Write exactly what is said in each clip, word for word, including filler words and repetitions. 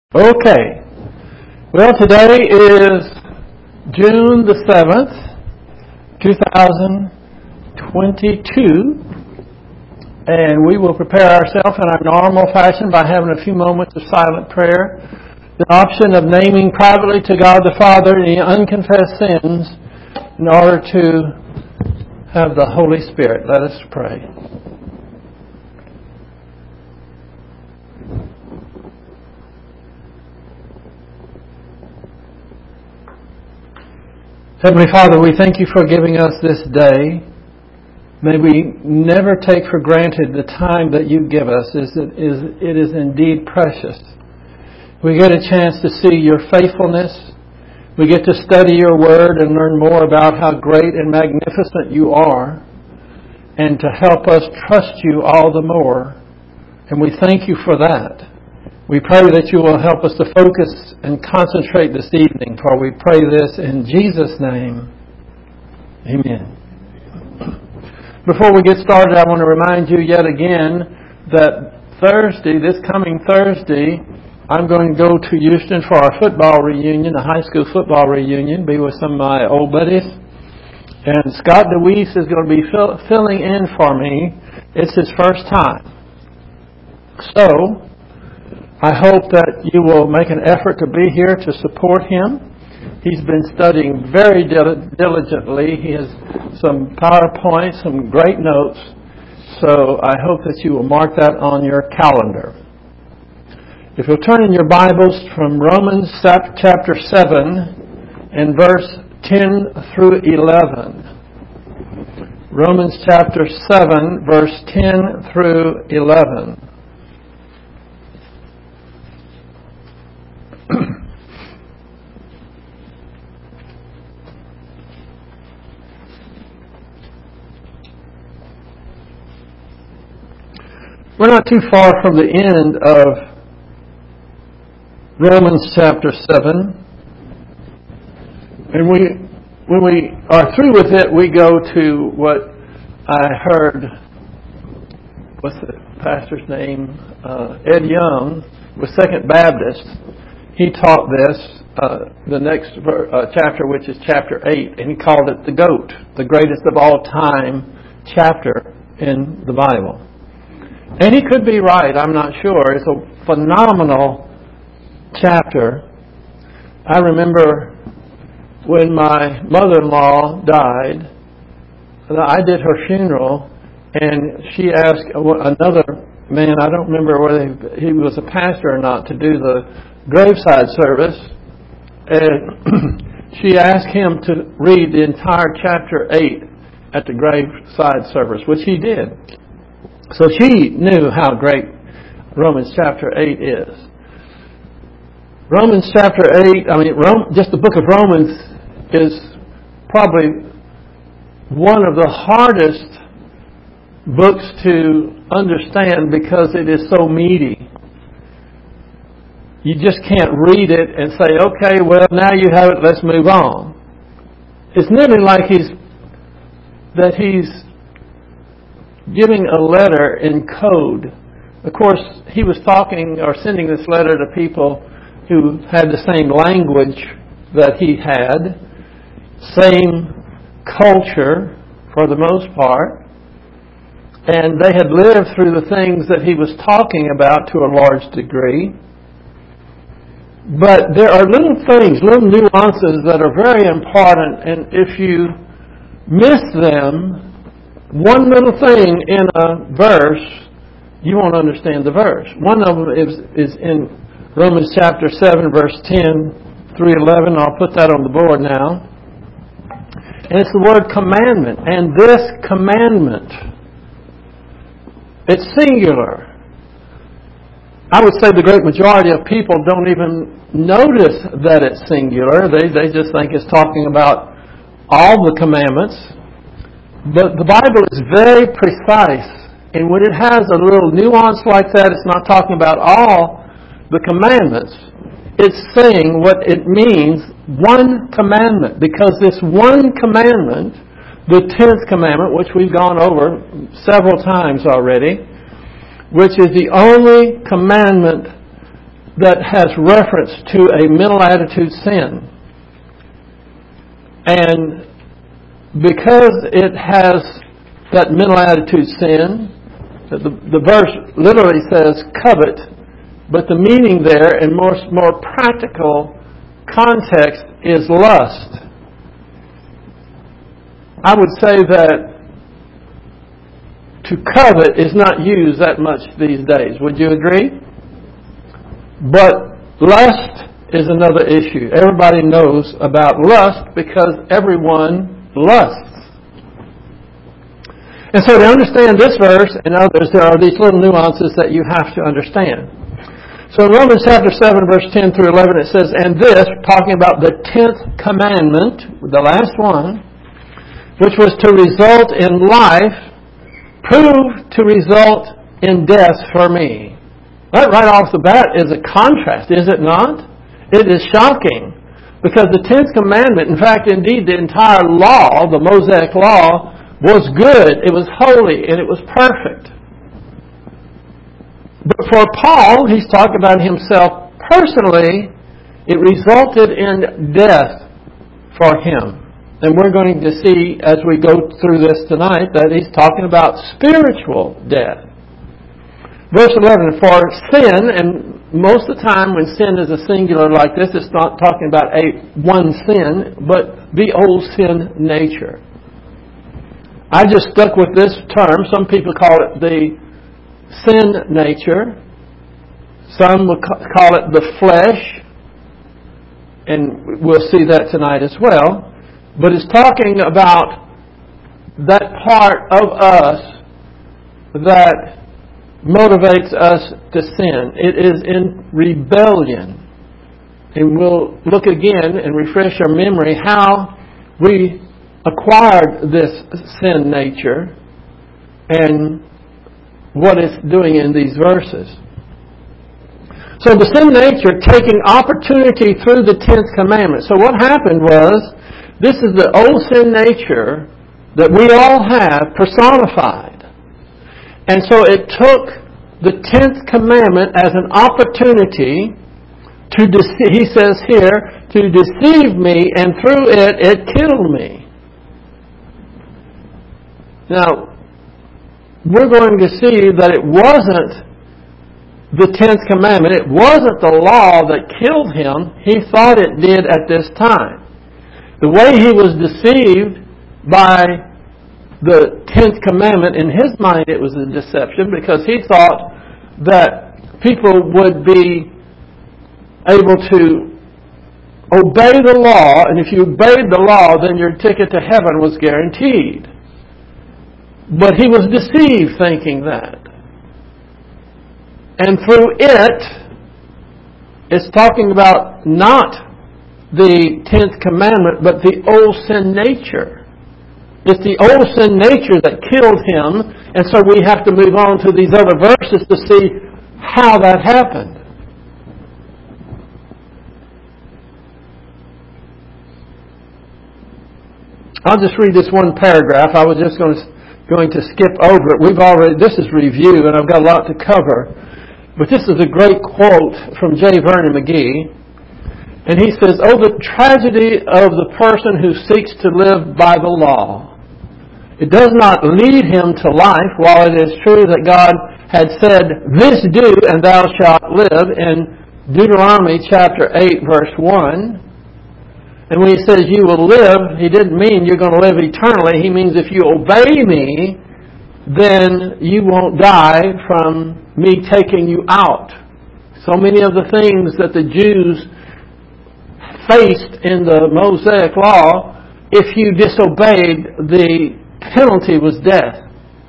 Okay. Well, today is June the seventh, two thousand twenty-two, and we will prepare ourselves in our normal fashion by having a few moments of silent prayer. The option of naming privately to God the Father any unconfessed sins in order to have the Holy Spirit. Let us pray. Heavenly Father, we thank you for giving us this day. May we never take for granted the time that you give us. It is, it is indeed precious. We get a chance to see your faithfulness. We get to study your word and learn more about how great and magnificent you are, and to help us trust you all the more. And we thank you for that. We pray that you will help us to focus and concentrate this evening, for we pray this in Jesus' name. Amen. Before we get started, I want to remind you yet again that Thursday, this coming Thursday, I'm going to go to Houston for our football reunion, a high school football reunion, be with some of my old buddies. And Scott DeWeese is going to be fill, filling in for me. It's his first time. So, I hope that you will make an effort to be here to support him. He's been studying very diligently. He has some PowerPoints, some great notes. So I hope that you will mark that on your calendar. If you'll turn in your Bibles from Romans chapter seven and verse ten through eleven. Romans chapter seven, verse ten through eleven. We're not too far from the end of Romans chapter seven. And we, when we are through with it, we go to what I heard, what's the pastor's name? Uh, Ed Young with Second Baptist. He taught this, uh, the next ver- uh, chapter, which is chapter eight, and he called it the GOAT, the greatest of all time chapter in the Bible. And he could be right, I'm not sure. It's a phenomenal chapter. I remember when my mother-in-law died, I did her funeral, and she asked another man, I don't remember whether he was a pastor or not, to do the graveside service. And she asked him to read the entire chapter eight at the graveside service, which he did. So she knew how great Romans chapter eight is. Romans chapter eight, I mean, Rome, just the book of Romans is probably one of the hardest books to understand because it is so meaty. You just can't read it and say, okay, well, now you have it, let's move on. It's nearly like he's that he's giving a letter in code. Of course, he was talking or sending this letter to people who had the same language that he had, same culture for the most part, and they had lived through the things that he was talking about to a large degree. But there are little things, little nuances that are very important, and if you miss them, one little thing in a verse, you won't understand the verse. One of them is, is in Romans chapter seven, verse ten through eleven. I'll put that on the board now. And it's the word commandment. And this commandment, it's singular. I would say the great majority of people don't even notice that it's singular. They, they just think it's talking about all the commandments. But the Bible is very precise, and when it has a little nuance like that, it's not talking about all the commandments. It's saying what it means, one commandment. Because this one commandment, the tenth commandment, which we've gone over several times already, which is the only commandment that has reference to a mental attitude sin. And because it has that mental attitude sin, the, the verse literally says covet, but the meaning there in more, more practical context is lust. I would say that to covet is not used that much these days. Would you agree? But lust is another issue. Everybody knows about lust because everyone lusts. And so to understand this verse and others, there are these little nuances that you have to understand. So in Romans chapter seven, verse ten through eleven, it says, "And this," talking about the tenth commandment, the last one, which was to result in life, proved to result in death for me. That right off the bat is a contrast, is it not? It is shocking. Because the tenth commandment, in fact, indeed, the entire law, the Mosaic law, was good, it was holy, and it was perfect. But for Paul, he's talking about himself personally, it resulted in death for him. And we're going to see as we go through this tonight that he's talking about spiritual death. Verse eleven, "For sin," and most of the time when sin is a singular like this, it's not talking about a one sin, but the old sin nature. I just stuck with this term. Some people call it the sin nature. Some will call it the flesh. And we'll see that tonight as well. But it's talking about that part of us that motivates us to sin. It is in rebellion. And we'll look again and refresh our memory how we acquired this sin nature and what it's doing in these verses. So the sin nature taking opportunity through the tenth commandment. So what happened was, this is the old sin nature that we all have personified. And so it took the tenth commandment as an opportunity to deceive, he says here, to deceive me, and through it, it killed me. Now, we're going to see that it wasn't the tenth commandment, it wasn't the law that killed him. He thought it did at this time. The way he was deceived by the tenth commandment, in his mind it was a deception because he thought that people would be able to obey the law, and if you obeyed the law, then your ticket to heaven was guaranteed. But he was deceived thinking that. And through it, it's talking about not the tenth commandment, but the old sin nature. It's the old sin nature that killed him, and so we have to move on to these other verses to see how that happened. I'll just read this one paragraph. I was just going to, going to skip over it. We've already, this is review, and I've got a lot to cover. But this is a great quote from J. Vernon McGee. And he says, "Oh, the tragedy of the person who seeks to live by the law. It does not lead him to life, while it is true that God had said, 'This do, and thou shalt live,' in Deuteronomy chapter eight, verse one. And when he says you will live, he didn't mean you're going to live eternally. He means if you obey me, then you won't die from me taking you out." So many of the things that the Jews faced in the Mosaic law, if you disobeyed, the penalty was death.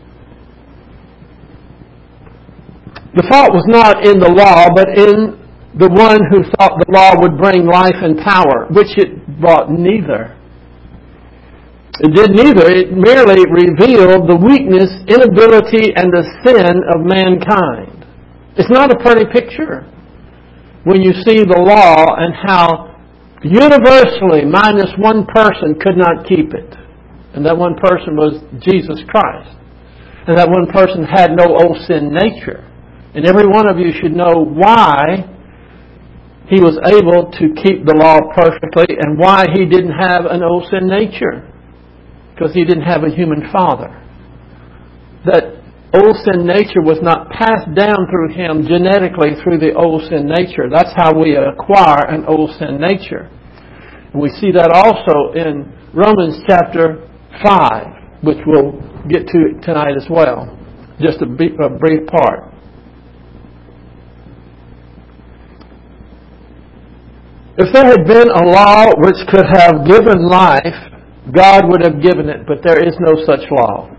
The fault was not in the law, but in the one who thought the law would bring life and power, which it brought neither. It did neither. It merely revealed the weakness, inability, and the sin of mankind. It's not a pretty picture when you see the law and how universally, minus one person could not keep it. And that one person was Jesus Christ. And that one person had no old sin nature. And every one of you should know why He was able to keep the law perfectly, and why He didn't have an old sin nature. Because He didn't have a human father. That old sin nature was not passed down through Him genetically through the old sin nature. That's how we acquire an old sin nature. And we see that also in Romans chapter five, which we'll get to tonight as well. Just a brief part. If there had been a law which could have given life, God would have given it, but there is no such law.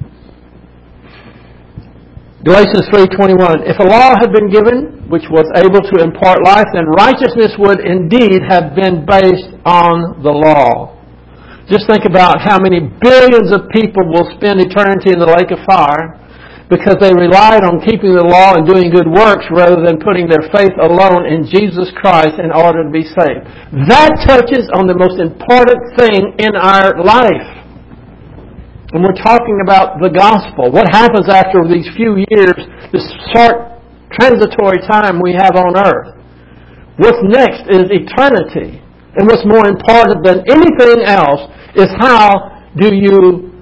Galatians three twenty-one, if a law had been given which was able to impart life, then righteousness would indeed have been based on the law. Just think about how many billions of people will spend eternity in the lake of fire because they relied on keeping the law and doing good works rather than putting their faith alone in Jesus Christ in order to be saved. That touches on the most important thing in our life. And we're talking about the gospel. What happens after these few years, this short transitory time we have on earth? What's next is eternity. And what's more important than anything else is how do you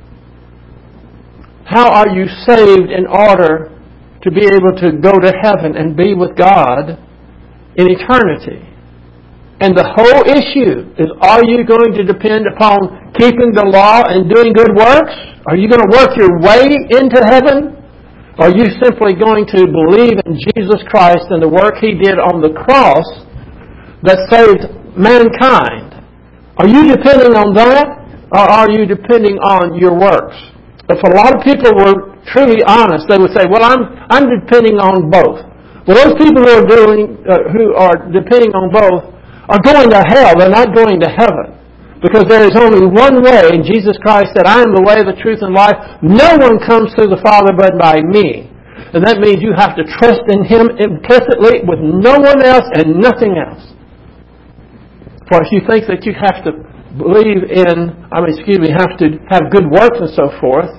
How are you saved in order to be able to go to heaven and be with God in eternity? And the whole issue is, are you going to depend upon keeping the law and doing good works? Are you going to work your way into heaven? Are you simply going to believe in Jesus Christ and the work He did on the cross that saved mankind? Are you depending on that, or are you depending on your works? If a lot of people were truly honest, they would say, well, I'm I'm depending on both. Well, those people who are doing uh, who are depending on both are going to hell. They're not going to heaven. Because there is only one way, and Jesus Christ said, I am the way, the truth, and life. No one comes to the Father but by me. And that means you have to trust in Him implicitly with no one else and nothing else. For if you think that you have to believe in, I mean, excuse me, have to have good works and so forth,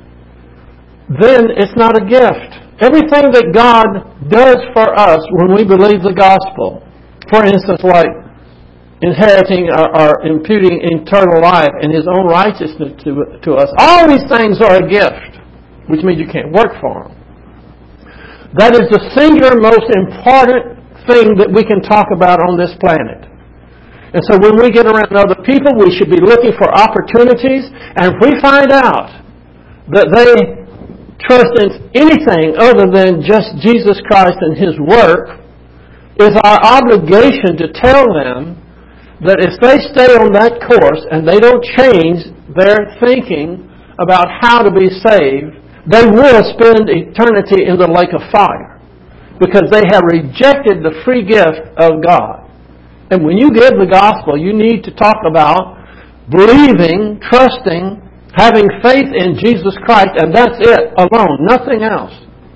then it's not a gift. Everything that God does for us when we believe the gospel, for instance, like inheriting or, or imputing eternal life and His own righteousness to, to us, all these things are a gift, which means you can't work for them. That is the singular most important thing that we can talk about on this planet. And so when we get around other people, we should be looking for opportunities. And if we find out that they trust in anything other than just Jesus Christ and His work, it's our obligation to tell them that if they stay on that course and they don't change their thinking about how to be saved, they will spend eternity in the lake of fire because they have rejected the free gift of God. And when you give the gospel, you need to talk about believing, trusting, having faith in Jesus Christ, and that's it alone, nothing else.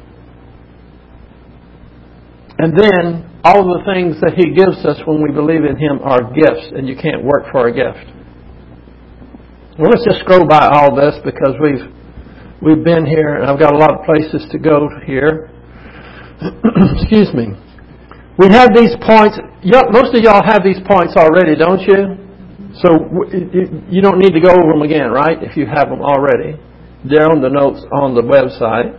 And then all the things that He gives us when we believe in Him are gifts, and you can't work for a gift. Well, let's just scroll by all this because we've we've been here, and I've got a lot of places to go here. Excuse me. We have these points. Most of y'all have these points already, don't you? So you don't need to go over them again, right? If you have them already. They're on the notes on the website.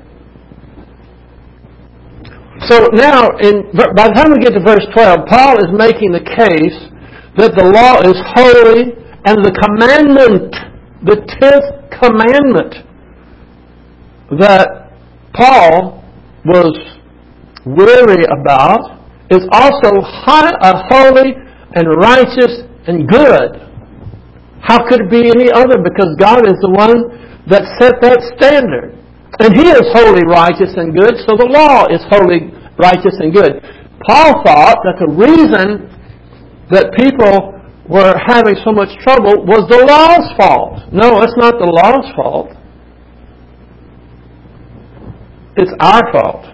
So now, in, by the time we get to verse twelve, Paul is making the case that the law is holy and the commandment, the tenth commandment that Paul was weary about is also high, uh, holy and righteous and good. How could it be any other? Because God is the one that set that standard. And He is holy, righteous, and good, so the law is holy, righteous, and good. Paul thought that the reason that people were having so much trouble was the law's fault. No, it's not the law's fault. It's our fault.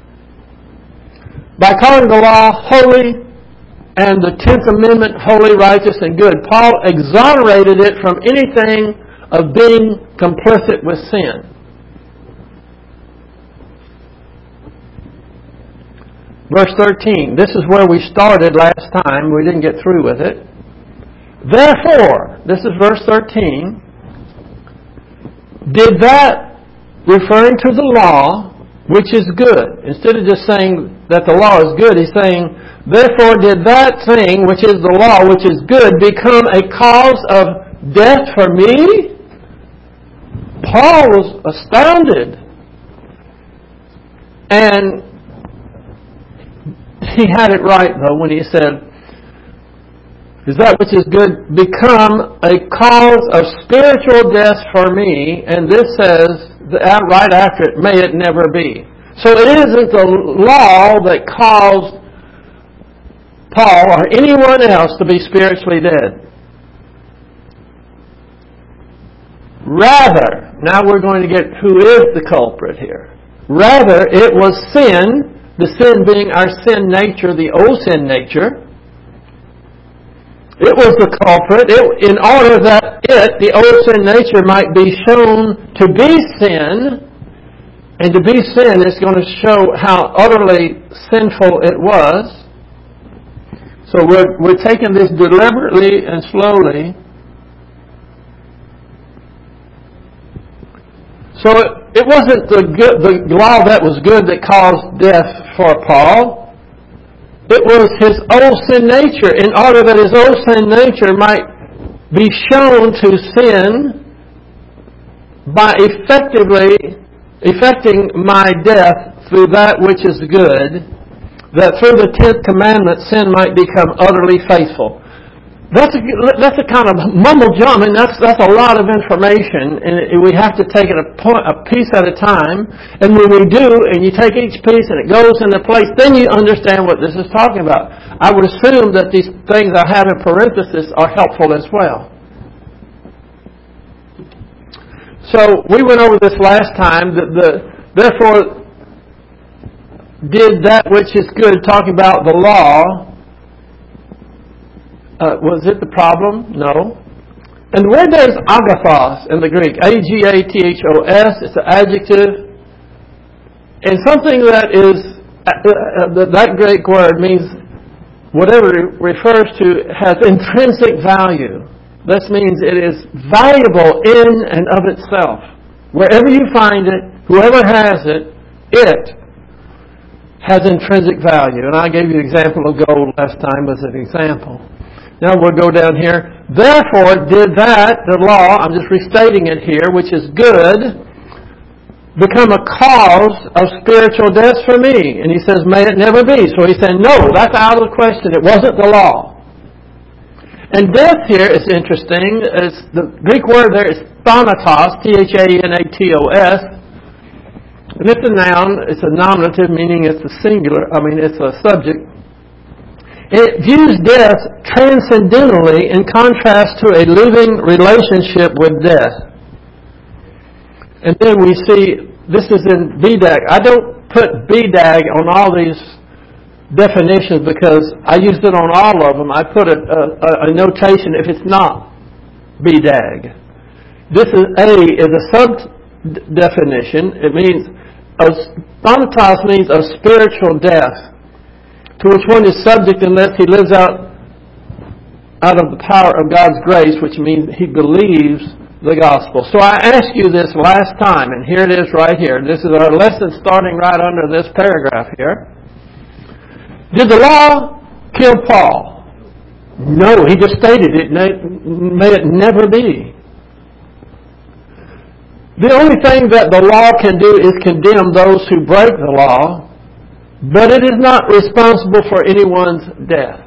By calling the law holy and the tenth Amendment holy, righteous, and good, Paul exonerated it from anything of being complicit with sin. Verse thirteen. This is where we started last time. We didn't get through with it. Therefore, this is verse thirteen. Did that, referring to the law, which is good. Instead of just saying that the law is good, he's saying, therefore did that thing, which is the law, which is good, become a cause of death for me? Paul was astounded. And he had it right, though, when he said, is that which is good become a cause of spiritual death for me? And this says, right after it, may it never be. So it isn't the law that caused Paul or anyone else to be spiritually dead. Rather, now we're going to get who is the culprit here. Rather, it was sin, the sin being our sin nature, the old sin nature. It was the culprit it, in order that it, the old sin nature, might be shown to be sin. And to be sin is going to show how utterly sinful it was. So we're, we're taking this deliberately and slowly. So it, it wasn't the, good, the law that was good that caused death for Paul. It was his old sin nature, in order that his old sin nature might be shown to sin by effectively effecting my death through that which is good, that through the tenth commandment sin might become utterly faithful. That's a, that's a kind of mumble jumble, and that's that's a lot of information, and we have to take it a, point, a piece at a time. And when we do, and you take each piece and it goes into place, then you understand what this is talking about. I would assume that these things I have in parenthesis are helpful as well. So we went over this last time. That the therefore did that which is good, talking about the law. Uh, was it the problem? No. And where there's agathos in the Greek, A G A T H O S, it's an adjective. And something that is, uh, uh, that Greek word means whatever it refers to has intrinsic value. This means it is valuable in and of itself. Wherever you find it, whoever has it, it has intrinsic value. And I gave you an example of gold last time as an example. Now we'll go down here. Therefore did that, the law, I'm just restating it here, which is good, become a cause of spiritual death for me. And he says, may it never be. So he said, no, that's out of the question. It wasn't the law. And death here is interesting. It's, the Greek word there is thanatos, T H A N A T O S. And it's a noun, it's a nominative, meaning it's a singular, I mean it's a subject. It views death transcendentally in contrast to a living relationship with death. And then we see, this is in B D A G. I don't put B D A G on all these definitions because I used it on all of them. I put a, a, a notation if it's not B D A G. This is A is a sub-definition. It means, thanatos means a spiritual death, to which one is subject unless he lives out out of the power of God's grace, which means he believes the gospel. So I asked you this last time, and here it is right here. This is our lesson starting right under this paragraph here. Did the law kill Paul? No, he just stated it. May it never be. The only thing that the law can do is condemn those who break the law, but it is not responsible for anyone's death.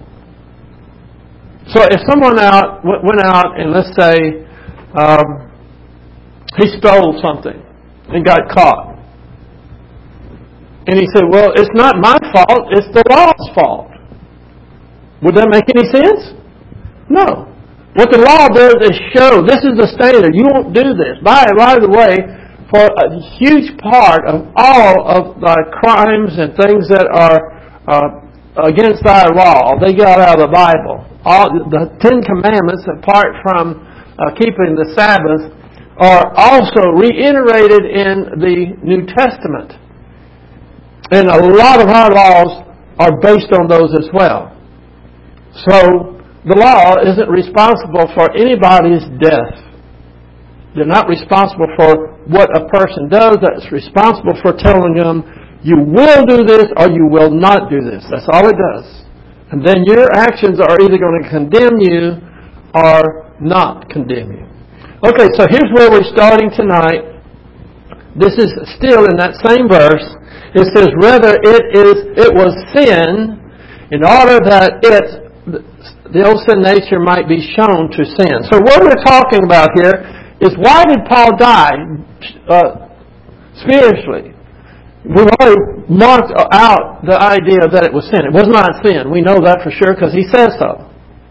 So if someone out went out and let's say um, he stole something and got caught, and he said, well, it's not my fault, it's the law's fault. Would that make any sense? No. What the law does is show, this is the standard, you won't do this. By, by the way, for a huge part of all of the crimes and things that are uh, against our law, they got out of the Bible. All the Ten Commandments, apart from uh, keeping the Sabbath, are also reiterated in the New Testament. And a lot of our laws are based on those as well. So the law isn't responsible for anybody's death. They're not responsible for what a person does. That's responsible for telling them, you will do this or you will not do this. That's all it does. And then your actions are either going to condemn you or not condemn you. Okay, so here's where we're starting tonight. This is still in that same verse. It says, rather it is it was sin in order that it, the old sin nature might be shown to sin. So what we're talking about here is, why did Paul die uh, spiritually? We've already marked out the idea that it was sin. It was not sin. We know that for sure because he says so.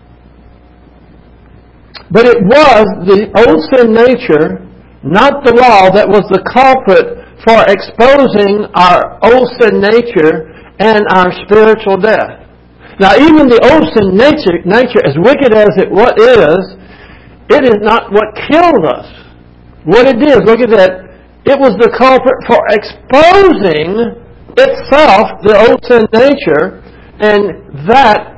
But it was the old sin nature, not the law, that was the culprit for exposing our old sin nature and our spiritual death. Now, even the old sin nature, nature as wicked as it is, it is not what killed us. What it is, look at that. It was the culprit for exposing itself, the old sin nature, and that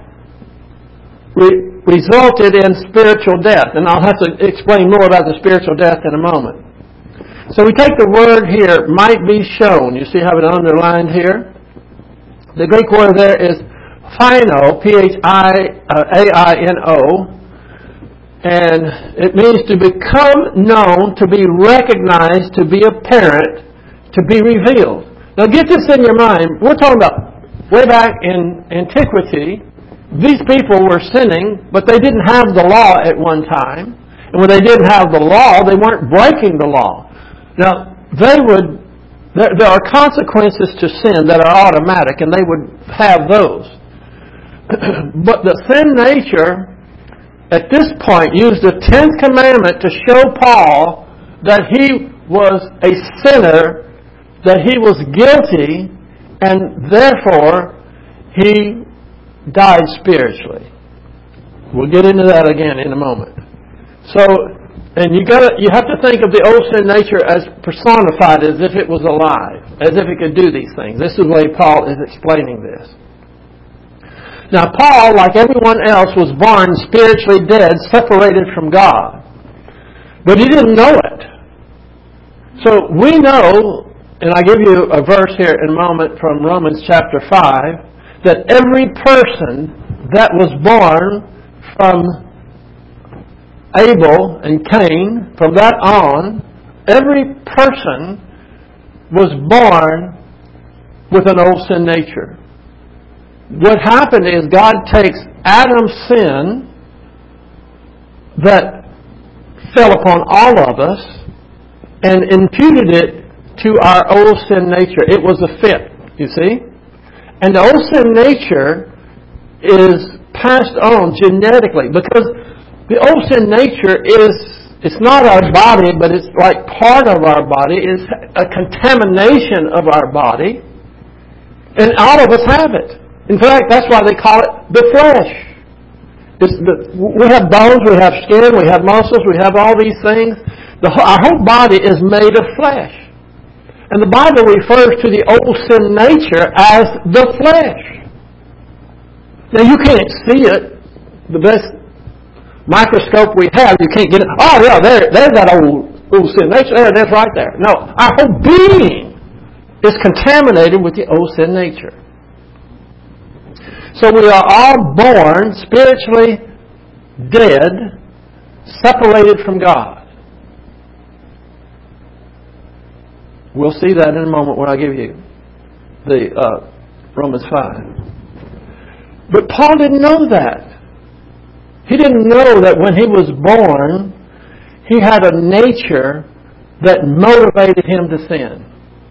re- resulted in spiritual death. And I'll have to explain more about the spiritual death in a moment. So we take the word here, might be shown. You see how it underlined here? The Greek word there is phino, P H I A I N O. And it means to become known, to be recognized, to be apparent, to be revealed. Now get this in your mind. We're talking about way back in antiquity. These people were sinning, but they didn't have the law at one time. And when they didn't have the law, they weren't breaking the law. Now, they would, there, there are consequences to sin that are automatic, and they would have those. But the sin nature, at this point, used the tenth commandment to show Paul that he was a sinner, that he was guilty, and therefore he died spiritually. We'll get into that again in a moment. So, and you got you have to think of the old sin nature as personified, as if it was alive, as if it could do these things. This is the way Paul is explaining this. Now, Paul, like everyone else, was born spiritually dead, separated from God. But he didn't know it. So we know, and I'll give you a verse here in a moment from Romans chapter five, that every person that was born from Abel and Cain, from that on, every person was born with an old sin nature. What happened is God takes Adam's sin that fell upon all of us and imputed it to our old sin nature. It was a fit, you see? And the old sin nature is passed on genetically, because the old sin nature is, it's not our body, but it's like part of our body. It's a contamination of our body. And all of us have it. In fact, that's why they call it the flesh. It's the, we have bones, we have skin, we have muscles, we have all these things. The, our whole body is made of flesh. And the Bible refers to the old sin nature as the flesh. Now, you can't see it. The best microscope we have, you can't get it. Oh, yeah, there, there's that old, old sin nature. There, that's right there. No, our whole being is contaminated with the old sin nature. So we are all born spiritually dead, separated from God. We'll see that in a moment when I give you the uh, Romans five. But Paul didn't know that. He didn't know that when he was born, he had a nature that motivated him to sin.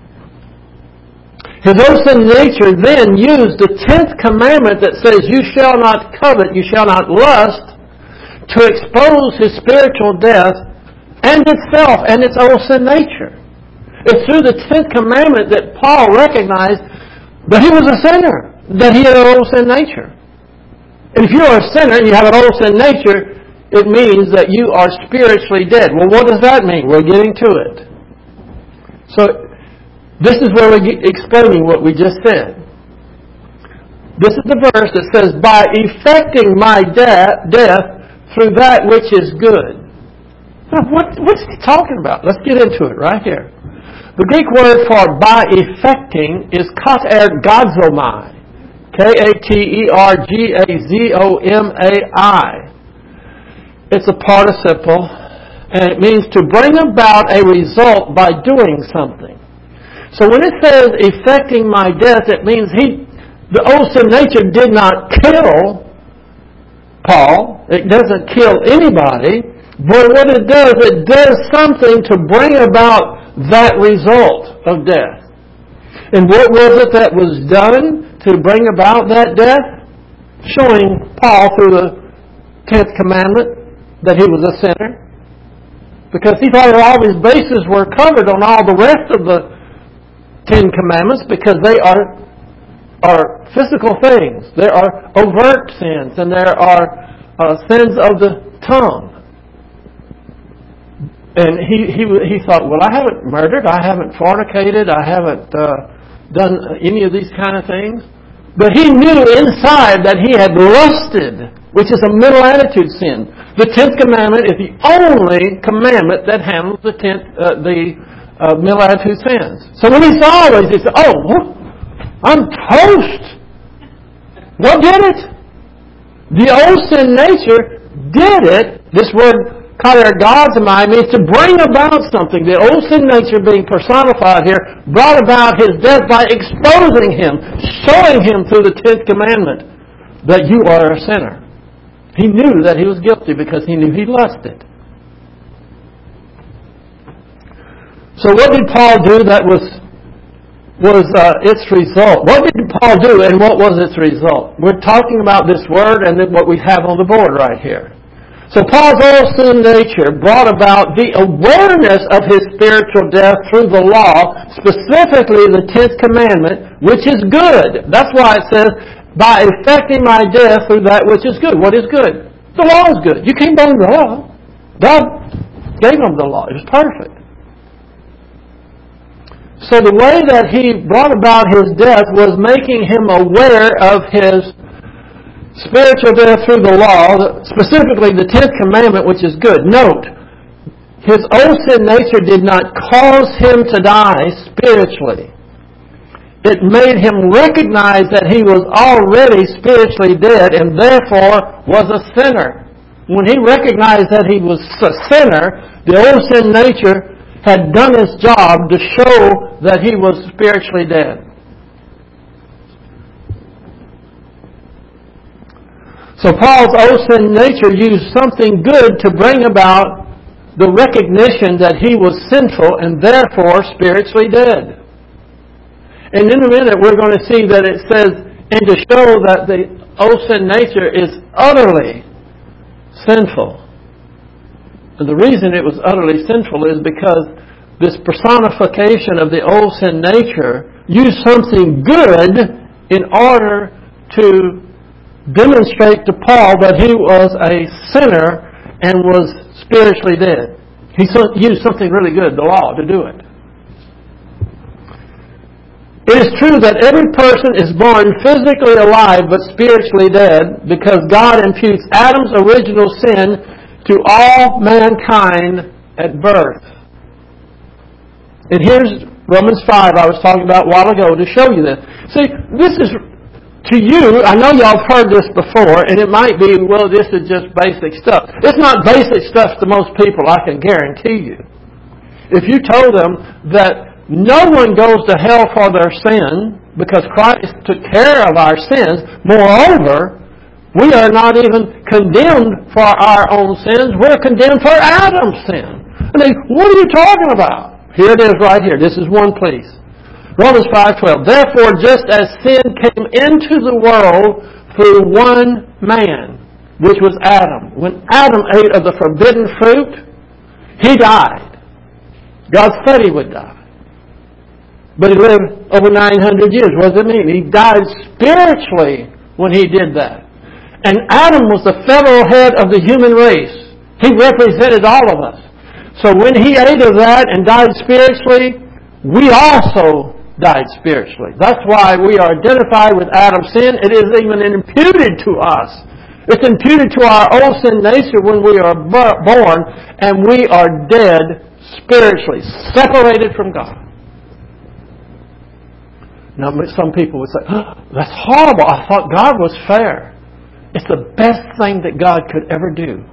His old sin nature then used the tenth commandment that says, you shall not covet, you shall not lust, to expose his spiritual death and itself and its old sin nature. It's through the tenth commandment that Paul recognized that he was a sinner, that he had an old sin nature. And if you are a sinner and you have an old sin nature, it means that you are spiritually dead. Well, what does that mean? We're getting to it. So, This is where we're explaining what we just said. This is the verse that says, by effecting my de- death through that which is good. Now, what, what's he talking about? Let's get into it right here. The Greek word for by effecting is katergazomai. K A T E R G A Z O M A I. It's a participle, and it means to bring about a result by doing something. So when it says effecting my death, it means he, the old sin nature did not kill Paul. It doesn't kill anybody. But what it does, it does something to bring about that result of death. And what was it that was done to bring about that death? Showing Paul through the tenth commandment that he was a sinner. Because he thought all his bases were covered on all the rest of the Ten Commandments, because they are are physical things. There are overt sins, and there are uh, sins of the tongue. And he, he he thought, well, I haven't murdered, I haven't fornicated, I haven't uh, done any of these kind of things. But he knew inside that he had lusted, which is a mental attitude sin. The tenth commandment is the only commandment that handles the tenth, uh, the uh, mental attitude sins. So when he saw these, he said, "Oh, I'm toast." What did it? The old sin nature did it. This word katergazomai means to bring about something. The old sin nature being personified here brought about his death by exposing him, showing him through the tenth commandment that you are a sinner. He knew that he was guilty because he knew he lusted. So what did Paul do that was was uh, its result? What did Paul do and what was its result? We're talking about this word and then what we have on the board right here. So Paul's old sin nature brought about the awareness of his spiritual death through the law, specifically the tenth commandment, which is good. That's why it says, by effecting my death through that which is good. What is good? The law is good. You can't blame the law. God gave him the law. It was perfect. So the way that he brought about his death was making him aware of his spiritual death through the law, specifically the tenth commandment, which is good. Note, his old sin nature did not cause him to die spiritually. It made him recognize that he was already spiritually dead and therefore was a sinner. When he recognized that he was a sinner, the old sin nature had done its job to show that he was spiritually dead. So Paul's old sin nature used something good to bring about the recognition that he was sinful and therefore spiritually dead. And in a minute we're going to see that it says, and to show that the old sin nature is utterly sinful. And the reason it was utterly sinful is because this personification of the old sin nature used something good in order to demonstrate to Paul that he was a sinner and was spiritually dead. He used something really good, the law, to do it. It is true that every person is born physically alive but spiritually dead because God imputes Adam's original sin to all mankind at birth. And here's Romans five I was talking about a while ago to show you this. See, this is, to you, I know y'all have heard this before, and it might be, well, this is just basic stuff. It's not basic stuff to most people, I can guarantee you. If you told them that no one goes to hell for their sin because Christ took care of our sins, moreover, we are not even condemned for our own sins. We're condemned for Adam's sin. And they, what are you talking about? Here it is right here. This is one place. Romans five twelve. Therefore, just as sin came into the world through one man, which was Adam. When Adam ate of the forbidden fruit, he died. God said he would die. But he lived over nine hundred years. What does it mean? He died spiritually when he did that. And Adam was the federal head of the human race. He represented all of us. So when he ate of that and died spiritually, we also died spiritually. That's why we are identified with Adam's sin. It is even imputed to us. It's imputed to our old sin nature when we are born, and we are dead spiritually, separated from God. Now, some people would say, oh, that's horrible. I thought God was fair. It's the best thing that God could ever do.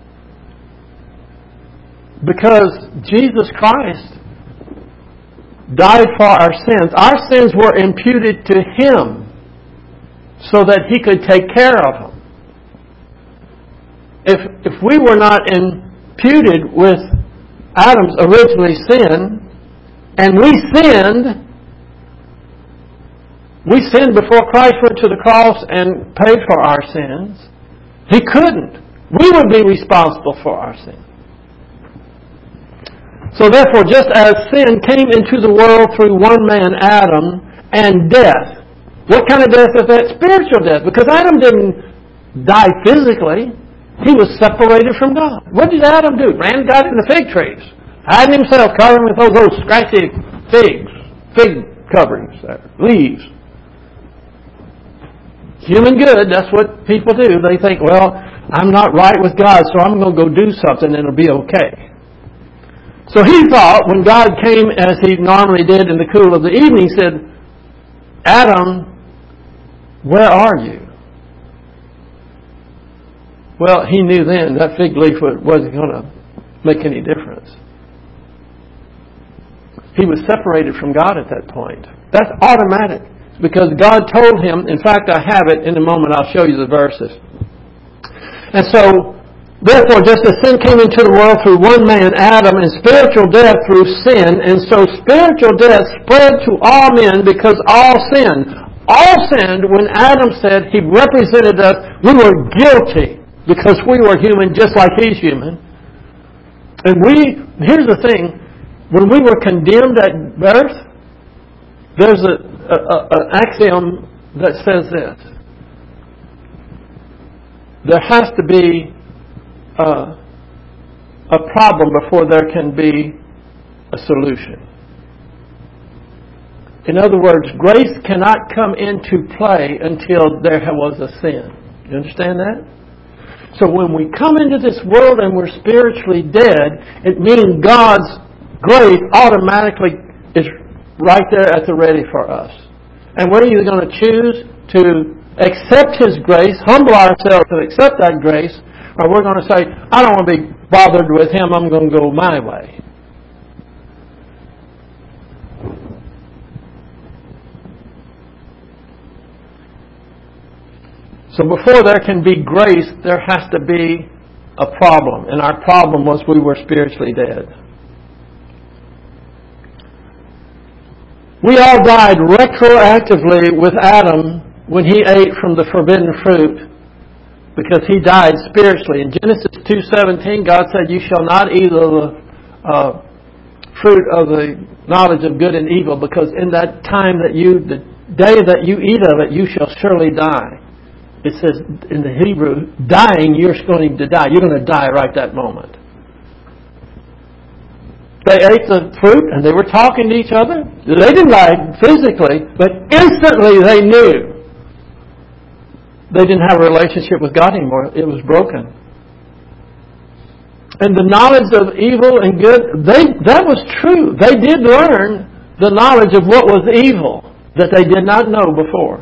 Because Jesus Christ died for our sins. Our sins were imputed to Him so that He could take care of them. If, if we were not imputed with Adam's originally sin, and we sinned, we sinned before Christ went to the cross and paid for our sins. He couldn't. We would be responsible for our sins. So therefore, just as sin came into the world through one man, Adam, and death. What kind of death is that? Spiritual death. Because Adam didn't die physically. He was separated from God. What did Adam do? Ran and got in the fig trees. Hiding himself, covering with those, those scratchy figs. Fig coverings there. Leaves. Human good, that's what people do. They think, well, I'm not right with God, so I'm going to go do something and it'll be okay. So he thought, when God came as He normally did in the cool of the evening, He said, Adam, where are you? Well, he knew then that fig leaf wasn't going to make any difference. He was separated from God at that point. That's automatic. Because God told him, in fact, I have it in a moment, I'll show you the verses. And so, therefore, just as sin came into the world through one man, Adam, and spiritual death through sin, and so spiritual death spread to all men because all sinned. All sinned when Adam said He represented us. We were guilty because we were human just like He's human. And we, here's the thing, when we were condemned at birth, there's a, a, a, an axiom that says this. There has to be Uh, a problem before there can be a solution. In other words, grace cannot come into play until there was a sin. You understand that? So when we come into this world and we're spiritually dead, it means God's grace automatically is right there at the ready for us. And we're either going to choose to accept His grace, humble ourselves to accept that grace, or we're going to say, I don't want to be bothered with Him, I'm going to go my way. So before there can be grace, there has to be a problem. And our problem was we were spiritually dead. We all died retroactively with Adam when he ate from the forbidden fruit, because he died spiritually. In Genesis two seventeen, God said, you shall not eat of the uh, fruit of the knowledge of good and evil, because in that time that you, the day that you eat of it, you shall surely die. It says in the Hebrew, dying, you're going to die. You're going to die right that moment. They ate the fruit and they were talking to each other. They didn't die physically, but instantly they knew. They didn't have a relationship with God anymore. It was broken. And the knowledge of evil and good, they that was true. They did learn the knowledge of what was evil that they did not know before.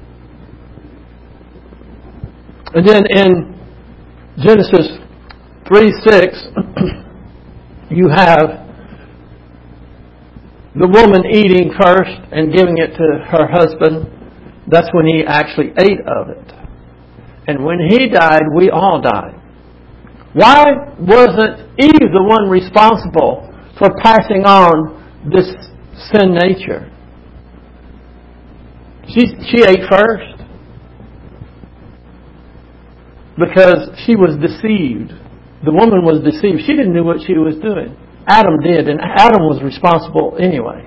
And then in Genesis three six, you have the woman eating first and giving it to her husband. That's when he actually ate of it. And when he died, we all died. Why wasn't Eve the one responsible for passing on this sin nature? She, she ate first. Because she was deceived. The woman was deceived. She didn't know what she was doing. Adam did, and Adam was responsible anyway.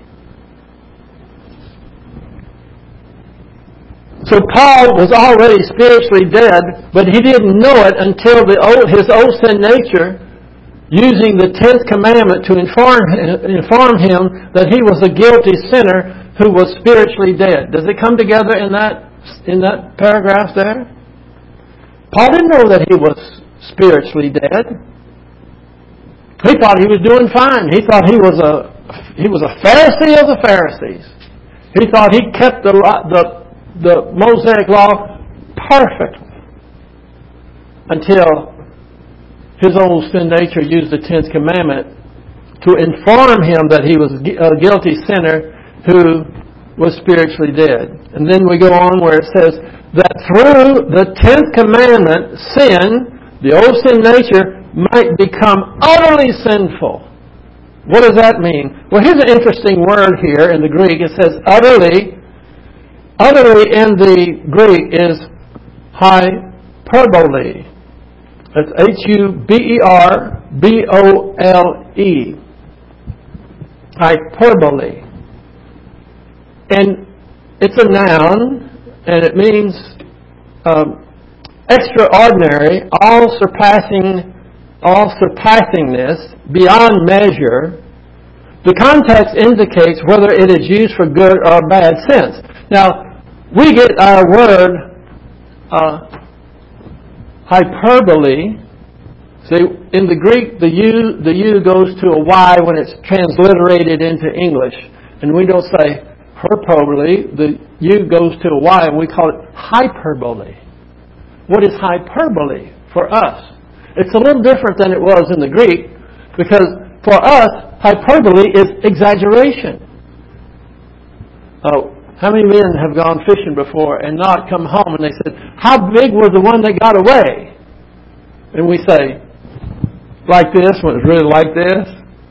So Paul was already spiritually dead, but he didn't know it until the old, his old sin nature using the tenth commandment to inform, inform him that he was a guilty sinner who was spiritually dead. Does it come together in that, in that paragraph there? Paul didn't know that he was spiritually dead. He thought he was doing fine. He thought he was a he was a Pharisee of the Pharisees. He thought he kept the the the Mosaic law perfectly until his old sin nature used the tenth commandment to inform him that he was a guilty sinner who was spiritually dead. And then we go on where it says that through the tenth commandment, sin, the old sin nature, might become utterly sinful. What does that mean? Well, here's an interesting word here in the Greek. It says utterly. Utterly in the Greek is hyperbole. That's H U B E R B O L E. Hyperbole. And it's a noun, and it means um, extraordinary, all surpassing, all surpassingness, beyond measure. The context indicates whether it is used for good or bad sense. Now, we get our word uh, hyperbole. See, in the Greek, the U, the U goes to a Y when it's transliterated into English. And we don't say hyperbole. The U goes to a Y and we call it hyperbole. What is hyperbole for us? It's a little different than it was in the Greek, because for us, hyperbole is exaggeration. Oh, how many men have gone fishing before and not come home and they said, how big was the one that got away? And we say, like this, when it's really like this.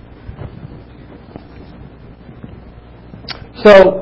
So,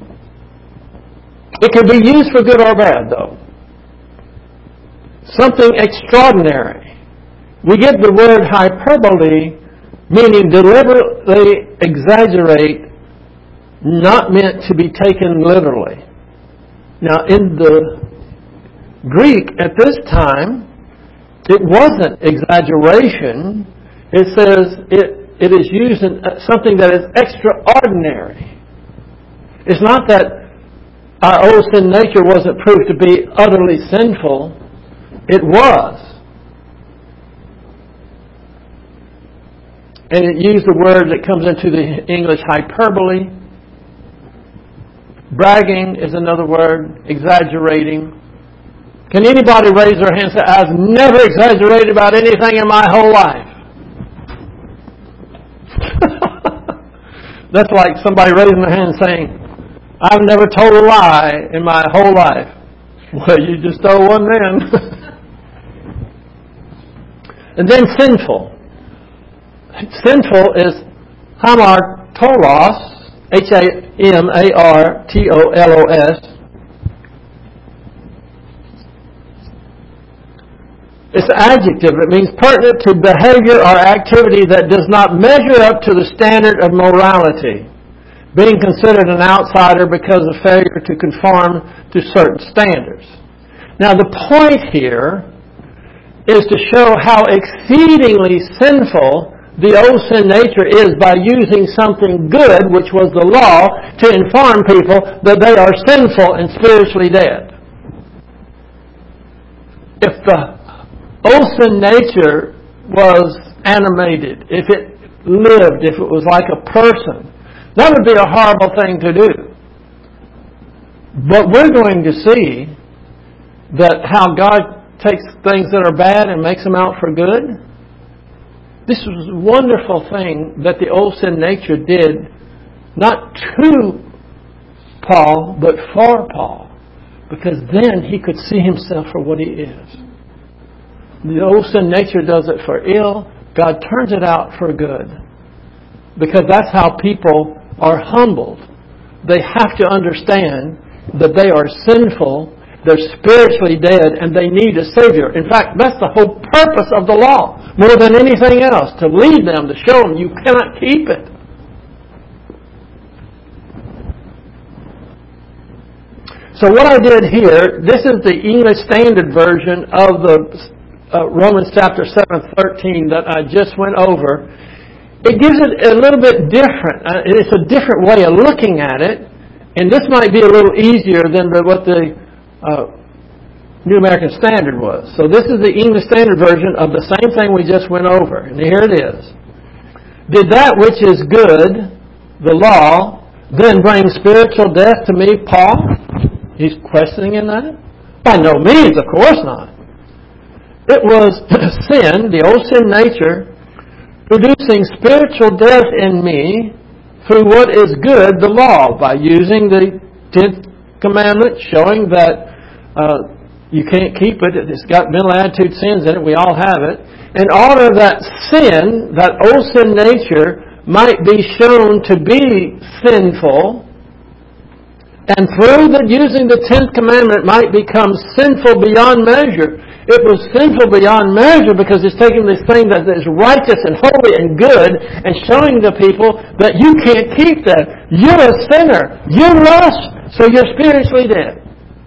it can be used for good or bad, though. Something extraordinary. We get the word hyperbole, meaning deliberately exaggerate, not meant to be taken literally. Now, in the Greek at this time, it wasn't exaggeration. It says it, it is used in something that is extraordinary. It's not that our old sin nature wasn't proved to be utterly sinful. It was. And it used the word that comes into the English hyperbole. Bragging is another word. Exaggerating. Can anybody raise their hand and say, I've never exaggerated about anything in my whole life? That's like somebody raising their hand and saying, I've never told a lie in my whole life. Well, you just told one then. And then sinful. Sinful is hamartolos, H A M A R T O L O S. It's an adjective. It means pertinent to behavior or activity that does not measure up to the standard of morality, being considered an outsider because of failure to conform to certain standards. Now, the point here is to show how exceedingly sinful the old sin nature is by using something good, which was the law, to inform people that they are sinful and spiritually dead. If the old sin nature was animated, if it lived, if it was like a person, that would be a horrible thing to do. But we're going to see that how God takes things that are bad and makes them out for good. This was a wonderful thing that the old sin nature did, not to Paul, but for Paul. Because then he could see himself for what he is. The old sin nature does it for ill. God turns it out for good. Because that's how people are humbled. They have to understand that they are sinful, they're spiritually dead, and they need a Savior. In fact, that's the whole purpose of the law, more than anything else, to lead them, to show them you cannot keep it. So what I did here, this is the English Standard Version of the uh, Romans chapter seven, thirteen that I just went over, it gives it a little bit different. Uh, it's a different way of looking at it. And this might be a little easier than the, what the uh, New American Standard was. So this is the English Standard Version of the same thing we just went over. And here it is. Did that which is good, the law, then bring spiritual death to me, Paul? He's questioning in that? By no means, of course not. It was sin, the old sin nature, producing spiritual death in me through what is good, the law, by using the tenth commandment, showing that uh, you can't keep it. It's got mental attitude sins in it. We all have it. In order that sin, that old sin nature, might be shown to be sinful, and through the using the tenth commandment might become sinful beyond measure. It was sinful beyond measure because it's taking this thing that is righteous and holy and good and showing the people that you can't keep that. You're a sinner. You lust, so you're spiritually dead.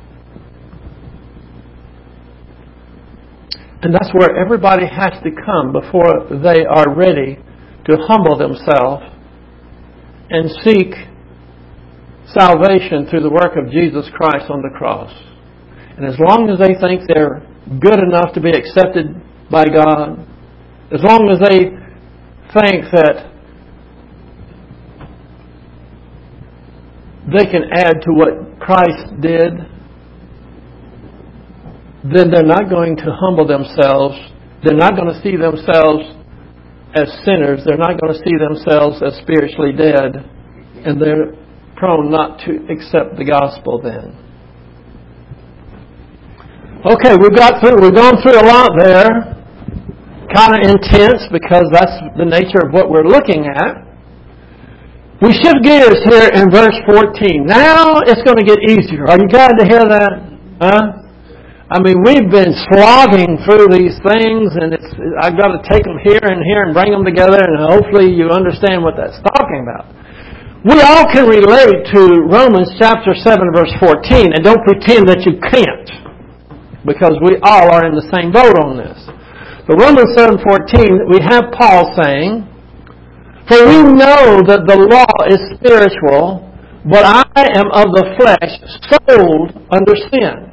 And that's where everybody has to come before they are ready to humble themselves and seek salvation through the work of Jesus Christ on the cross. And as long as they think they're good enough to be accepted by God, as long as they think that they can add to what Christ did, then they're not going to humble themselves. They're not going to see themselves as sinners. They're not going to see themselves as spiritually dead. And they're prone not to accept the gospel then. Okay, we've got through, we've gone through a lot there. Kind of intense because that's the nature of what we're looking at. We shift gears here in verse fourteen. Now it's going to get easier. Are you glad to hear that? Huh? I mean, we've been slogging through these things, and it's, I've got to take them here and here and bring them together, and hopefully you understand what that's talking about. We all can relate to Romans chapter seven, verse fourteen, and don't pretend that you can't, because we all are in the same boat on this. But Romans seven fourteen, we have Paul saying, "For we know that the law is spiritual, but I am of the flesh, sold under sin."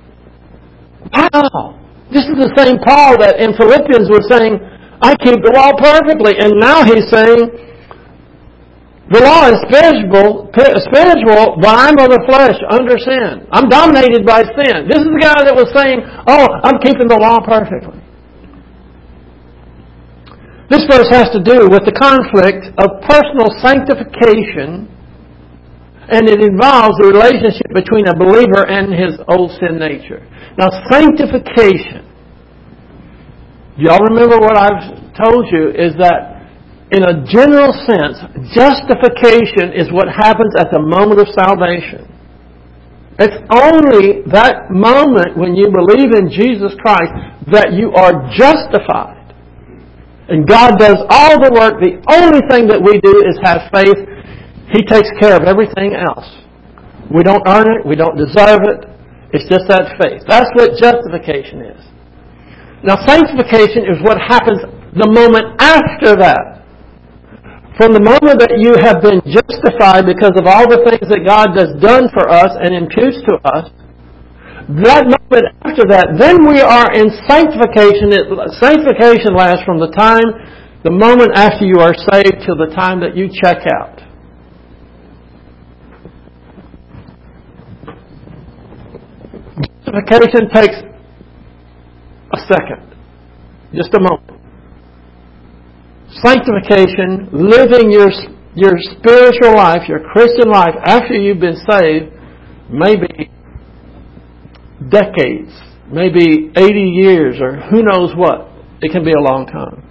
Wow! This is the same Paul that in Philippians was saying, "I keep the law perfectly." And now he's saying, the law is spiritual, spiritual, but I'm of the flesh, under sin. I'm dominated by sin. This is the guy that was saying, "Oh, I'm keeping the law perfectly." This verse has to do with the conflict of personal sanctification, and it involves the relationship between a believer and his old sin nature. Now, sanctification, y'all remember what I've told you, is that in a general sense, justification is what happens at the moment of salvation. It's only that moment when you believe in Jesus Christ that you are justified. And God does all the work. The only thing that we do is have faith. He takes care of everything else. We don't earn it. We don't deserve it. It's just that faith. That's what justification is. Now, sanctification is what happens the moment after that. From the moment that you have been justified because of all the things that God has done for us and imputes to us, that moment after that, then we are in sanctification. It, sanctification lasts from the time, the moment after you are saved till the time that you check out. Sanctification takes a second, just a moment. Sanctification, living your your spiritual life, your Christian life after you've been saved, maybe decades, maybe eighty years, or who knows what. It can be a long time.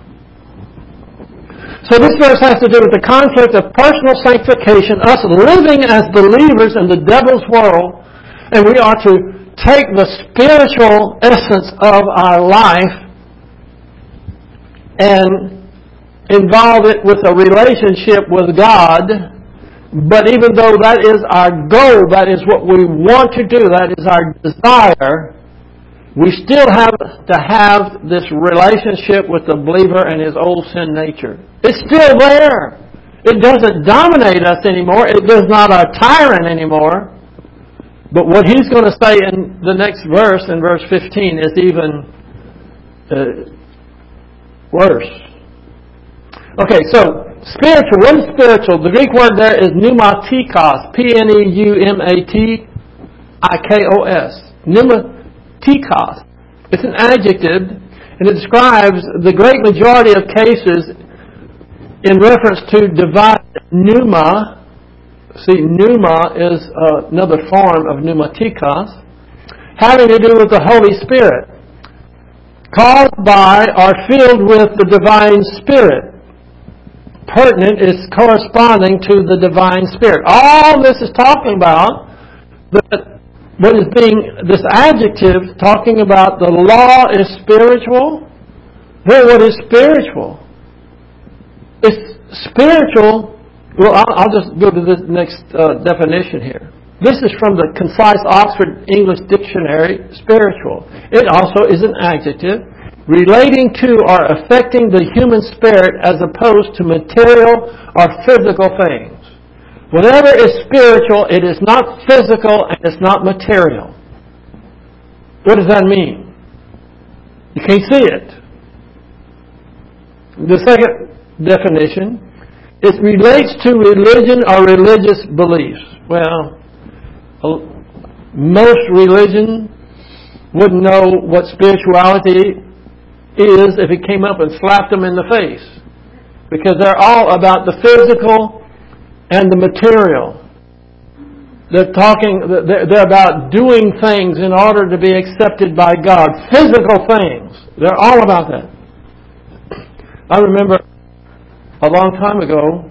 So this verse has to do with the conflict of personal sanctification, us living as believers in the devil's world, and we are to take the spiritual essence of our life and involve it with a relationship with God. But even though that is our goal, that is what we want to do, that is our desire, We still have to have this relationship with the believer and his old sin nature. It's still there. It doesn't dominate us anymore. It does not our tyrant anymore. But what he's going to say in the next verse, in verse fifteen, is even uh, worse. Okay, so spiritual. What is spiritual? The Greek word there is pneumatikos. P N E U M A T I K O S. Pneumatikos. It's an adjective, and it describes the great majority of cases in reference to divine pneuma. See, pneuma is uh, another form of pneumatikos, having to do with the Holy Spirit, caused by or filled with the divine Spirit. Pertinent is corresponding to the divine Spirit. All this is talking about that what is being, this adjective talking about the law is spiritual. Well, what is spiritual? It's spiritual. Well, I'll, I'll just go to this next uh, definition here. This is from the Concise Oxford English Dictionary, spiritual. It also is an adjective relating to or affecting the human spirit as opposed to material or physical things. Whatever is spiritual, it is not physical and it's not material. What does that mean? You can't see it. The second definition, it relates to religion or religious beliefs. Well, most religion wouldn't know what spirituality is if it came up and slapped them in the face. Because they're all about the physical and the material. They're talking, they're about doing things in order to be accepted by God. Physical things. They're all about that. I remember a long time ago,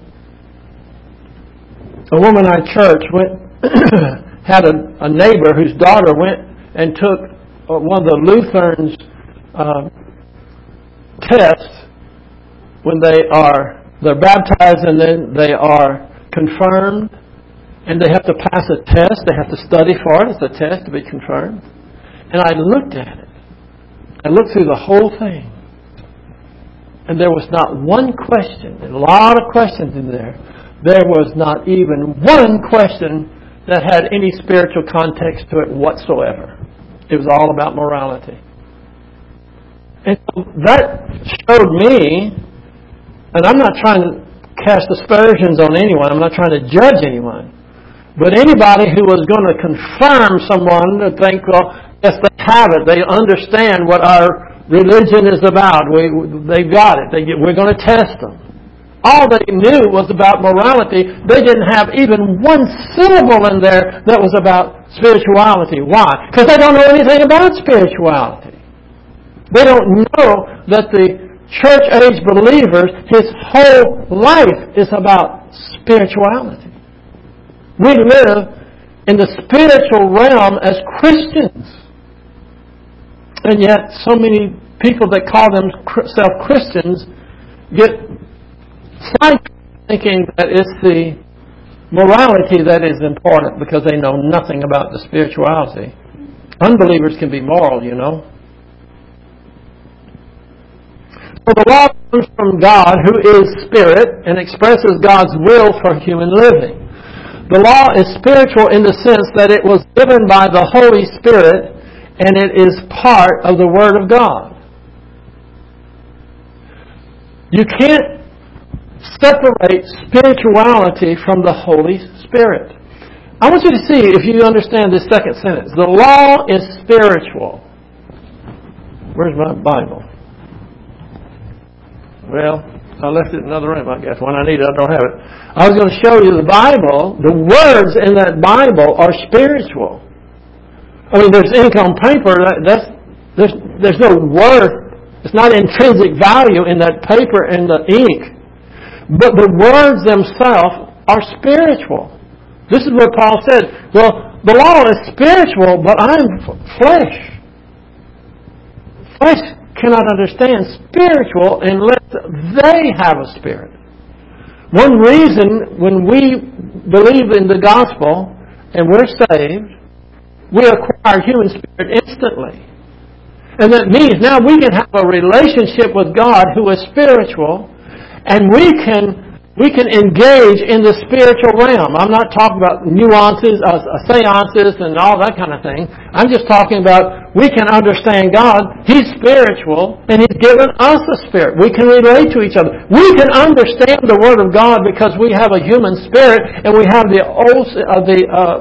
a woman in our church went had a, a neighbor whose daughter went and took one of the Lutherans' uh, tests when they are they're baptized and then they are confirmed, and they have to pass a test. They have to study for it. It's a test to be confirmed. And I looked at it. I looked through the whole thing. And there was not one question, a lot of questions in there. There was not even one question that had any spiritual context to it whatsoever. It was all about morality. And that showed me, and I'm not trying to cast aspersions on anyone, I'm not trying to judge anyone, but anybody who was going to confirm someone to think, well, yes, they have it, they understand what our religion is about. We, they've got it. They get, we're going to test them. All they knew was about morality. They didn't have even one syllable in there that was about spirituality. Why? Because they don't know anything about spirituality. They don't know that the church-age believers, his whole life is about spirituality. We live in the spiritual realm as Christians. And yet, so many people that call themselves Christians get sidetracked thinking that it's the morality that is important because they know nothing about the spirituality. Unbelievers can be moral, you know. So the law comes from God, who is spirit, and expresses God's will for human living. The law is spiritual in the sense that it was given by the Holy Spirit, and it is part of the Word of God. You can't separate spirituality from the Holy Spirit. I want you to see if you understand this second sentence. The law is spiritual. Where's my Bible? Well, I left it in another room, I guess. When I need it, I don't have it. I was going to show you the Bible. The words in that Bible are spiritual. I mean, there's ink on paper. That's, there's, there's no worth. It's not intrinsic value in that paper and the ink. But the words themselves are spiritual. This is what Paul said. Well, the law is spiritual, but I'm flesh. Flesh cannot understand spiritual unless they have a spirit. One reason when we believe in the gospel and we're saved, we acquire human spirit instantly. And that means now we can have a relationship with God who is spiritual, and we can we can engage in the spiritual realm. I'm not talking about nuances, uh, seances, and all that kind of thing. I'm just talking about we can understand God. He's spiritual, and He's given us a spirit. We can relate to each other. We can understand the Word of God because we have a human spirit, and we have the old, uh, the uh,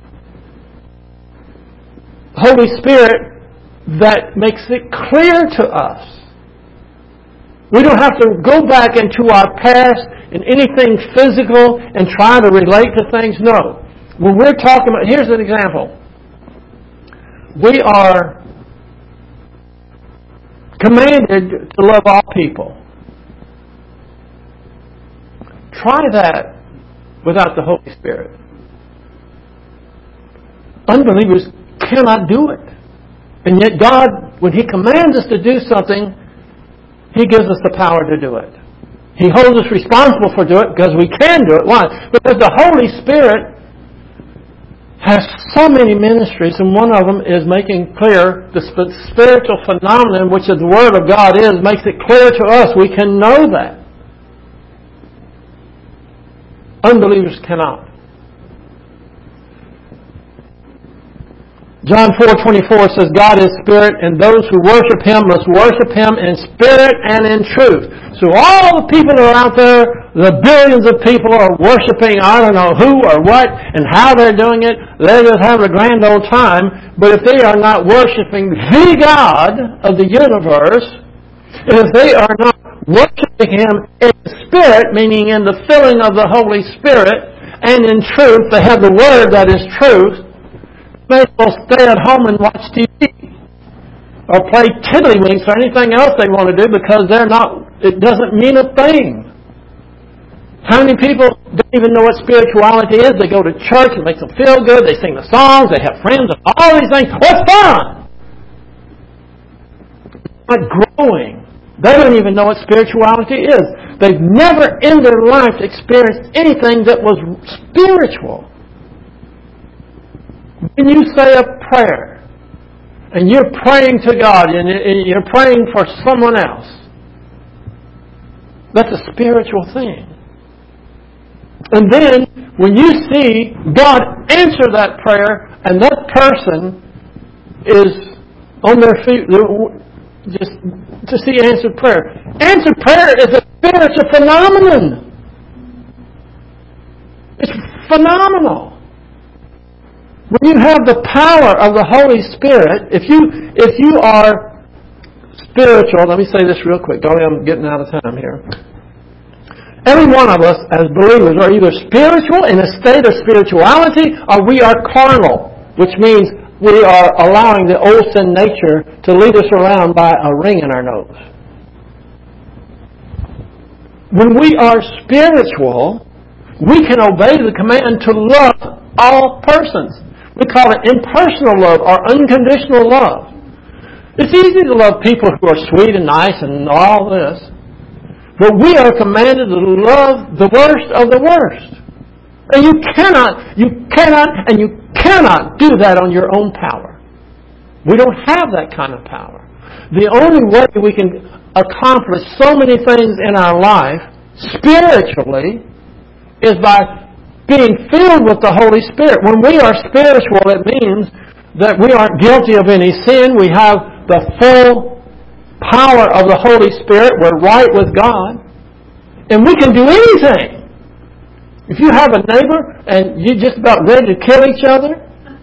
Holy Spirit that makes it clear to us. We don't have to go back into our past and anything physical and try to relate to things. No. When we're talking about, here's an example. We are commanded to love all people. Try that without the Holy Spirit. Unbelievers cannot do it. And yet God, when He commands us to do something, He gives us the power to do it. He holds us responsible for doing it because we can do it. Why? Because the Holy Spirit has so many ministries, and one of them is making clear the spiritual phenomenon, which the Word of God is, makes it clear to us. We can know that. Unbelievers cannot. John four twenty-four says, God is spirit, and those who worship Him must worship Him in spirit and in truth. So all the people that are out there, the billions of people are worshiping, I don't know who or what and how they're doing it. They're just having a grand old time. But if they are not worshiping the God of the universe, if they are not worshiping Him in spirit, meaning in the filling of the Holy Spirit, and in truth, they have the Word that is truth, may as well stay at home and watch T V or play tiddlywinks or anything else they want to do because they're not. It doesn't mean a thing. How many people don't even know what spirituality is? They go to church, it makes them feel good. They sing the songs, they have friends, and all these things. What's fun? But growing, they don't even know what spirituality is. They've never in their life experienced anything that was spiritual. When you say a prayer, and you're praying to God, and you're praying for someone else, that's a spiritual thing. And then, when you see God answer that prayer, and that person is on their feet, just to see answered prayer. Answered prayer is a spiritual phenomenon. It's phenomenal. When you have the power of the Holy Spirit, if you if you are spiritual, let me say this real quick. Golly, I'm getting out of time here. Every one of us as believers are either spiritual in a state of spirituality or we are carnal, which means we are allowing the old sin nature to lead us around by a ring in our nose. When we are spiritual, we can obey the command to love all persons. We call it impersonal love or unconditional love. It's easy to love people who are sweet and nice and all this. But we are commanded to love the worst of the worst. And you cannot, you cannot, and you cannot do that on your own power. We don't have that kind of power. The only way we can accomplish so many things in our life spiritually is by being filled with the Holy Spirit. When we are spiritual, it means that we aren't guilty of any sin. We have the full power of the Holy Spirit. We're right with God. And we can do anything. If you have a neighbor and you're just about ready to kill each other,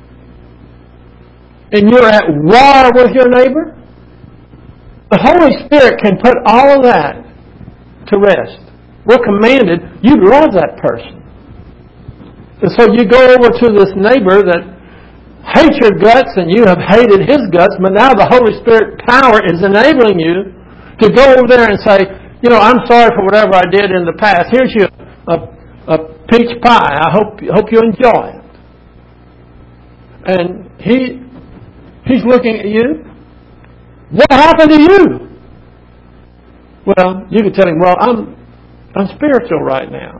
and you're at war with your neighbor, the Holy Spirit can put all of that to rest. We're commanded, you love that person. And so you go over to this neighbor that hates your guts and you have hated his guts, but now the Holy Spirit power is enabling you to go over there and say, you know, I'm sorry for whatever I did in the past. Here's you a, a peach pie. I hope hope you enjoy it. And he he's looking at you. What happened to you? Well, you could tell him, well, I'm I'm spiritual right now.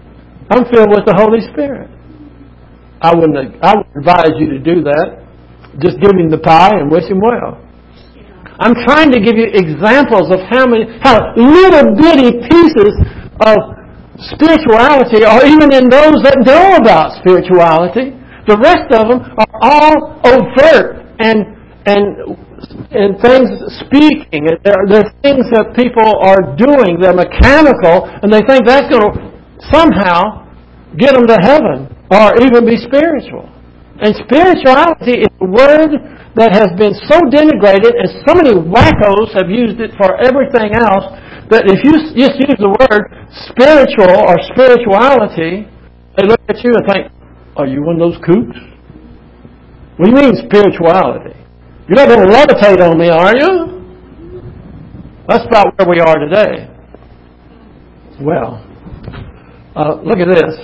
I'm filled with the Holy Spirit. I wouldn't I would advise you to do that. just give him the pie and wish him well. I'm trying to give you examples of how many, how little bitty pieces of spirituality are even in those that know about spirituality. The rest of them are all overt and and and things speaking. They're, they're things that people are doing. They're mechanical, and they think that's going to somehow get them to heaven or even be spiritual. And spirituality is a word that has been so denigrated, and so many wackos have used it for everything else, that if you just use the word spiritual or spirituality, they look at you and think, are you one of those kooks? What do you mean spirituality? You're not going to levitate on me, are you? That's about where we are today. Well, uh, look at this.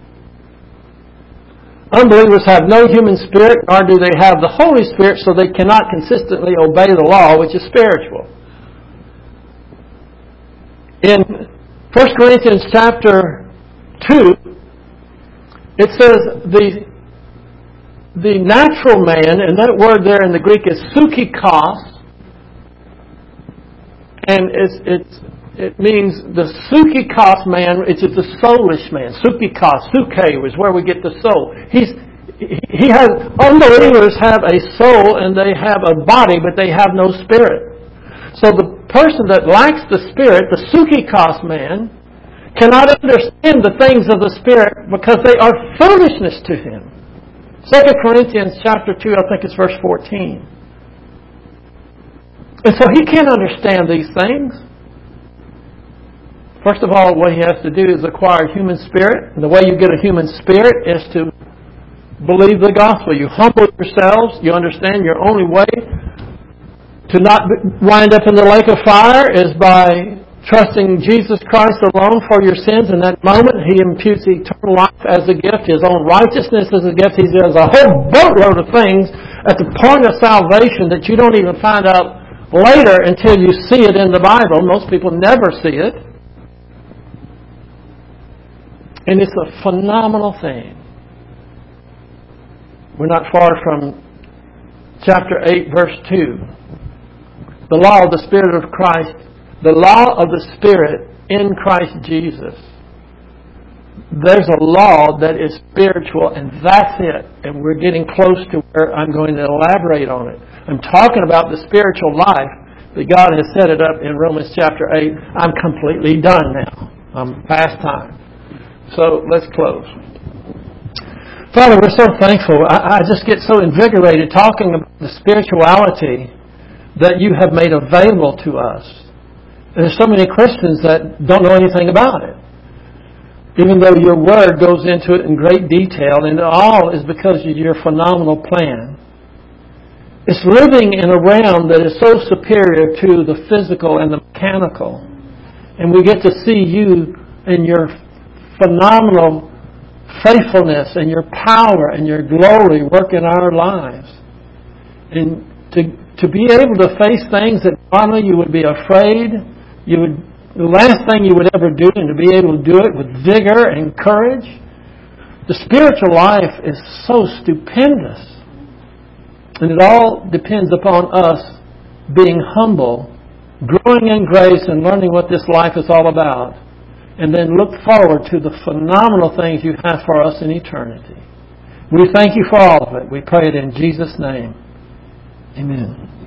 Unbelievers have no human spirit, nor do they have the Holy Spirit, so they cannot consistently obey the law, which is spiritual. In First Corinthians chapter two, it says the the natural man, and that word there in the Greek is psychikos, and it's it's it means the psychikos man, it's the soulish man. Psychikos, psyche is where we get the soul. He's he has unbelievers have a soul and they have a body, but they have no spirit. So the person that lacks the Spirit, the psychikos man, cannot understand the things of the Spirit because they are foolishness to him. Second Corinthians chapter two, I think it's verse fourteen. And so he can't understand these things. First of all, what he has to do is acquire human spirit. And the way you get a human spirit is to believe the gospel. You humble yourselves. You understand your only way to not wind up in the lake of fire is by trusting Jesus Christ alone for your sins. In that moment, He imputes eternal life as a gift, His own righteousness as a gift. He does a whole boatload of things at the point of salvation that you don't even find out later until you see it in the Bible. Most people never see it. And it's a phenomenal thing. We're not far from chapter eight, verse two. The law of the Spirit of Christ, the law of the Spirit in Christ Jesus. There's a law that is spiritual, and that's it. And we're getting close to where I'm going to elaborate on it. I'm talking about the spiritual life that God has set it up in Romans chapter eight. I'm completely done now. I'm past time. So let's close. Father, we're so thankful. I, I just get so invigorated talking about the spirituality that you have made available to us. There's so many Christians that don't know anything about it. Even though your word goes into it in great detail, and it all is because of your phenomenal plan. It's living in a realm that is so superior to the physical and the mechanical. And we get to see you in your phenomenal faithfulness and your power and your glory work in our lives. And to to be able to face things that normally you would be afraid, you would the last thing you would ever do, and to be able to do it with vigor and courage. The spiritual life is so stupendous. And it all depends upon us being humble, growing in grace, and learning what this life is all about. And then look forward to the phenomenal things you have for us in eternity. We thank you for all of it. We pray it in Jesus' name. Amen.